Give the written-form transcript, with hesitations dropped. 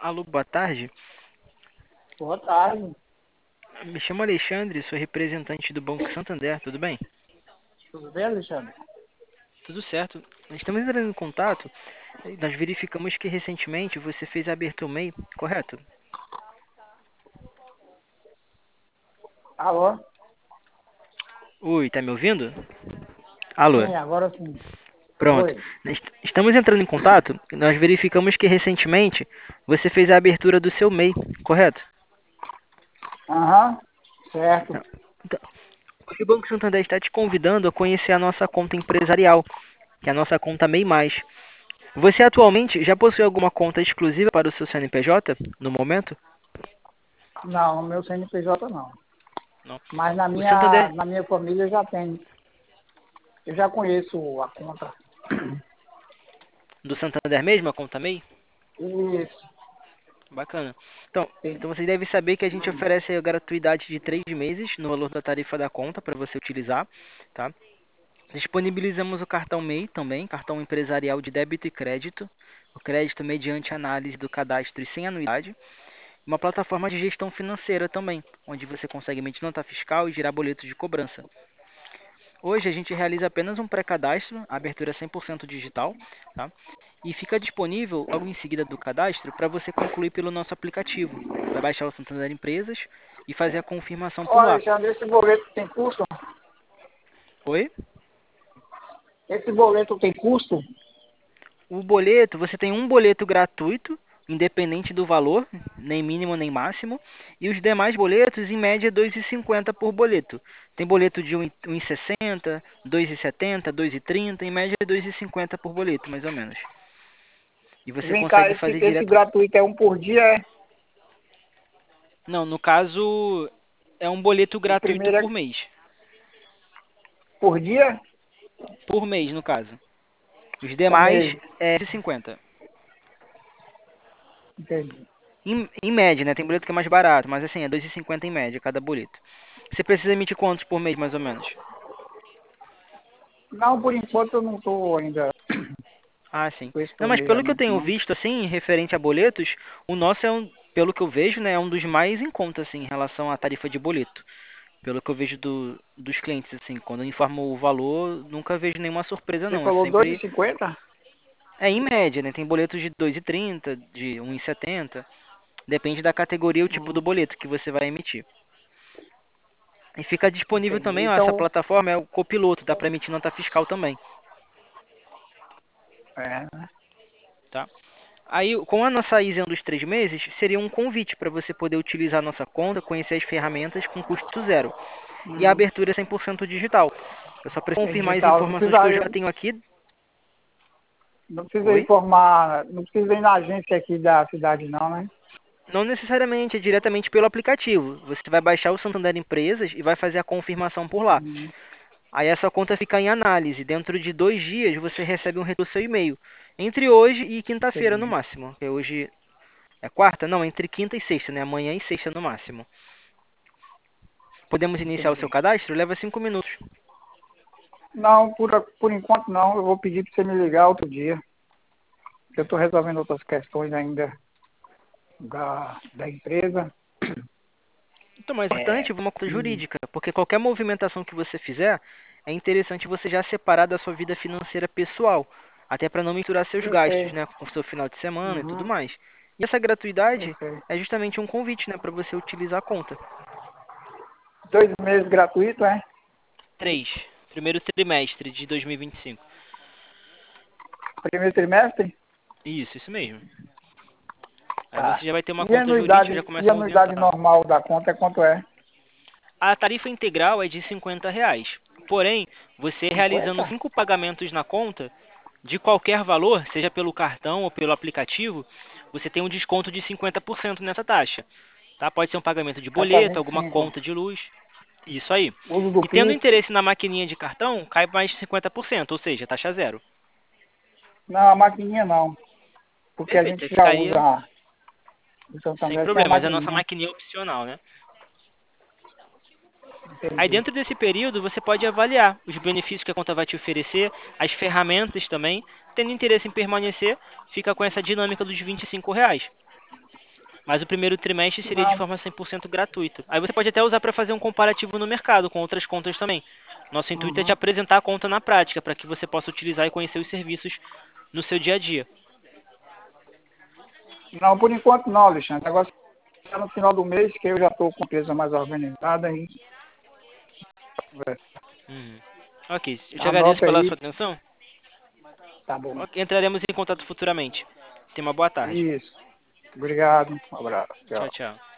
Alô, boa tarde. Boa tarde. Me chamo Alexandre, sou representante do Banco Santander, tudo bem? Tudo bem, Alexandre? Tudo certo. Estamos entrando em contato. Nós verificamos que recentemente você fez a abertura MEI, correto? Alô? Oi, tá me ouvindo? Alô, Sim, agora sim. pronto. Oi. Estamos entrando em contato. Nós verificamos que recentemente você fez a abertura do seu MEI, correto? Aham, certo. Então, hoje o Banco Santander está te convidando a conhecer a nossa conta empresarial, que é a nossa conta MEI+. Você atualmente já possui alguma conta exclusiva para o seu CNPJ no momento? Não, no meu CNPJ não. Não. Mas na O minha, Santander na minha família já tem. Eu já conheço a conta. do Santander mesmo, a conta MEI? Isso. Bacana. Então, Tem. então você deve saber que a gente oferece a gratuidade de 3 meses no valor da tarifa da conta para você utilizar, tá? Disponibilizamos o cartão MEI também, cartão empresarial de débito e crédito, o crédito mediante análise do cadastro e sem anuidade, uma plataforma de gestão financeira também, onde você consegue emitir nota fiscal e gerar boletos de cobrança. Hoje a gente realiza apenas um pré-cadastro, a abertura é 100% digital, tá? E fica disponível logo em seguida do cadastro para você concluir pelo nosso aplicativo. Vai baixar o Santander Empresas e fazer a confirmação Ó, por lá. Alexandre, esse boleto tem custo? Oi? Esse boleto tem custo? O boleto, você tem um boleto gratuito, independente do valor, nem mínimo nem máximo, e os demais boletos, em média, R$ 2,50 por boleto. Tem boleto de 1,60, 2,70, 2,30, em média, R$ 2,50 por boleto, mais ou menos. E você Vem cá, consegue esse, fazer esse direto. gratuito é um por dia, é? Não, no caso, é um boleto O gratuito primeiro é por mês. por dia? Por mês, no caso. Os Por demais mês. é 2,50. Entendi. Em média, né? Tem boleto que é mais barato, mas assim, é 2,50 em média cada boleto. Você precisa emitir quantos por mês, mais ou menos? Não, por enquanto eu não estou ainda Ah, sim. com esse Não, mas pelo que eu planejamento, tenho não. visto, assim, referente a boletos, o nosso é um, pelo que eu vejo, né, é um dos mais em conta, assim, em relação à tarifa de boleto. Pelo que eu vejo dos clientes, assim, quando eu informo o valor, nunca vejo nenhuma surpresa, Você não. É falou dois e sempre, cinquenta? é em média, né? Tem boletos de 2,30, de 1,70. Depende da categoria e o tipo do boleto que você vai emitir. E fica disponível Entendi. também, ó, essa Então, plataforma é o Copiloto, dá para emitir nota fiscal também, é. tá? Aí, com a nossa isenção dos 3 meses, seria um convite para você poder utilizar a nossa conta, conhecer as ferramentas com custo zero. E a Hum, abertura é 100% digital. Eu só preciso confirmar as digital. Não informações que precisa, eu já tenho aqui. não precisa Oi? informar, não precisa ir na agência aqui da cidade não, né? Não necessariamente, é diretamente pelo aplicativo. Você vai baixar o Santander Empresas e vai fazer a confirmação por lá. Hum, Aí essa conta fica em análise. Dentro de 2 dias você recebe um retorno do seu e-mail. Entre hoje e quinta-feira no entendi, máximo. Que hoje é quarta? Não, entre quinta e sexta, né? Amanhã e sexta no máximo. Podemos iniciar o seu entendi. cadastro? Leva 5 minutos. Não, por enquanto não. Eu vou pedir para você me ligar outro dia. Eu estou resolvendo outras questões ainda da empresa. Então, mais É, importante, uma conta e jurídica, porque qualquer movimentação que você fizer, é interessante você já separar da sua vida financeira pessoal, até para não misturar seus eu gastos, sei. né, com o seu final de semana e tudo Uhum, mais. E essa eu gratuidade sei. é justamente um convite, né, para você utilizar a conta. 2 meses gratuito, é? 3, primeiro trimestre de 2025. Primeiro trimestre? Isso mesmo. Aí Tá. você já vai ter uma E a conta jurídica e anuidade, já e começa a a anuidade movimentar. normal da conta é quanto é? A tarifa integral é de R$ 50. Porém, você realizando 50? 5 pagamentos na conta, de qualquer valor, seja pelo cartão ou pelo aplicativo, você tem um desconto de 50% nessa taxa. Tá? Pode ser um pagamento de Vai para boleto, alguma 25. conta de luz. Isso aí. Uso do E tendo Pix? interesse na maquininha de cartão, cai mais de 50%, ou seja, taxa zero. Não, a maquininha não. Porque a Perfeito, gente aí já ficaria usa o sem Santander sem a problema, mas a nossa maquininha. maquininha é opcional, né? Aí Entendi. dentro desse período você pode avaliar os benefícios que a conta vai te oferecer, as ferramentas também. Tendo interesse em permanecer, fica com essa dinâmica dos R$ 25. Mas o primeiro trimestre seria de Não, forma 100% gratuita. Aí você pode até usar para fazer um comparativo no mercado com outras contas também. Nosso intuito é te uhum. apresentar a conta na prática, para que você possa utilizar e conhecer os serviços no seu dia a dia. Não, por enquanto não, Alexandre. Agora só no final do mês que eu já estou com a empresa mais organizada e Uhum. Ok, eu te agradeço anota pela aí, sua atenção. tá bom. Ok, entraremos em contato futuramente. Tenha uma boa tarde. Isso. Obrigado. Um abraço. Tchau, Tchau. tchau.